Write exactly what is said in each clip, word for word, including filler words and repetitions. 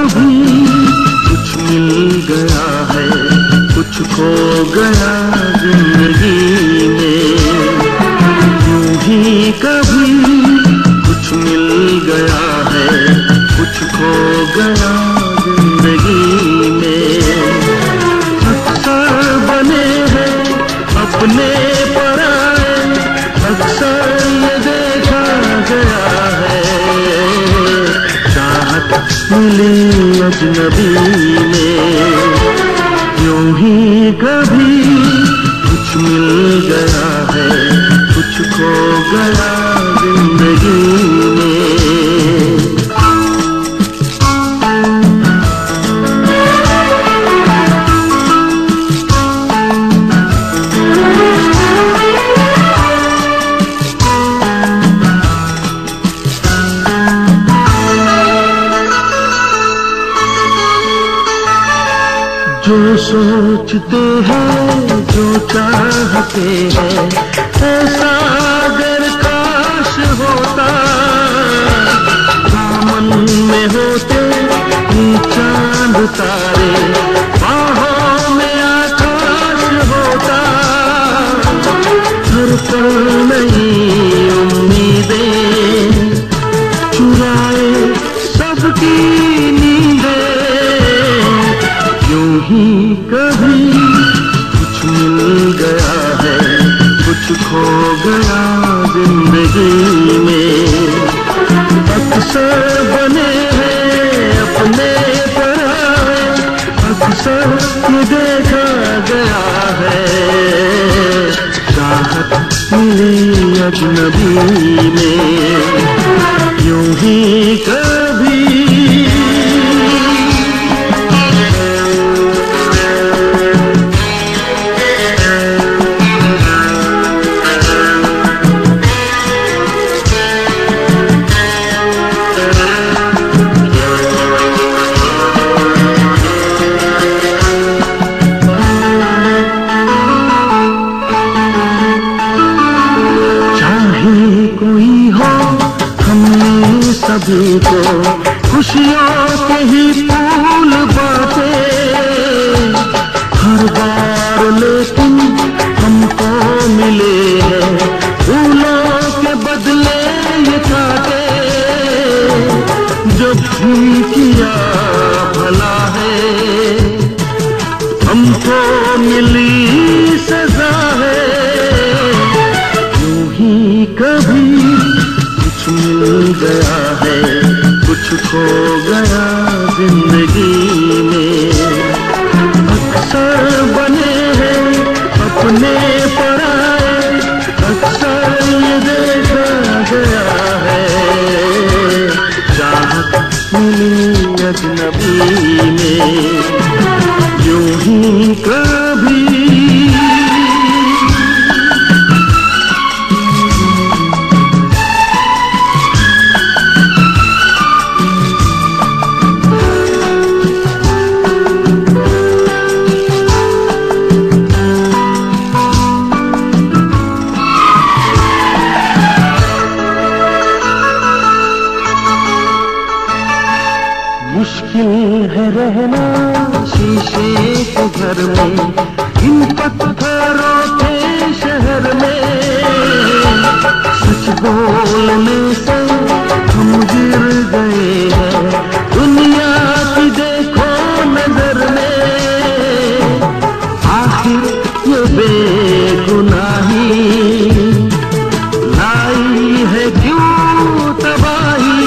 कभी कुछ मिल गया है, कुछ खो गया जिंदगी में। यूं ही कभी कुछ मिल गया है, कुछ खो गया जिंदगी में। अक्सर बने हैं अपने पराए, अक्सर ये देखा गया है। चाहत मिली अजनबी में, यूं ही कभी कुछ मिल गया है, कुछ खो गया जिंदगी में। जो सोचते हैं, जो चाहते हैं, ऐसा अगर काश होता। दामन में होते चांद तारे, बाहों में आकाश होता। हर पल नई उम्मीदें चुराए सबकी नींदें। यूं ही कभी कुछ मिल गया है, कुछ खो गया जिंदगी में। अक्सर बने हैं अपने पराए, अक्सर ये देखा गया है। चाहत मिली अजनबी में, यूं ही कभी सभी को खुशियों के ही फूल बाटे। हर बार लेकिन हमको मिले हैं फूलों के बदले ये कांटे। जब भी किया भला है, हमको मिली सजा है। यूं ही कभी कुछ मिल गया है, कुछ खो गया जिंदगी में। अक्सर बने हैं अपने पराए, अक्सर ये देखा गया है। चाहत मिली अजनबी में, यूं ही कभी मुश्किल है रहना शीशे के घर में, इन पत्थरों के शहर में। सच बोलने से हम गिर गए हैं दुनिया की देखो नजर में। आखिर ये बेगुनाही लाई है क्यों तबाही।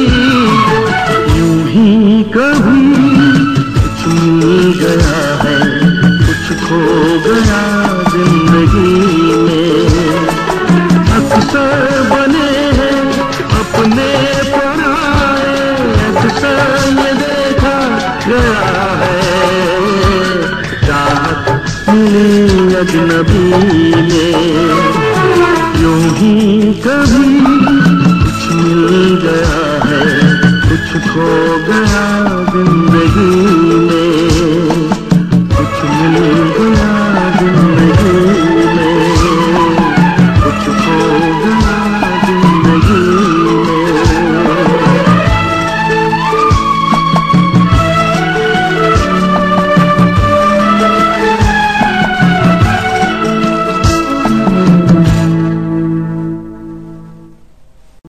कभी कुछ मिल गया है, कुछ खो गया जिंदगी में। अक्सर बने हैं अपने पराए, अक्सर ये देखा गया है। चाहत मिली अजनबी में, यूं ही कभी कुछ मिल गया है, कुछ खो गया जिंदगी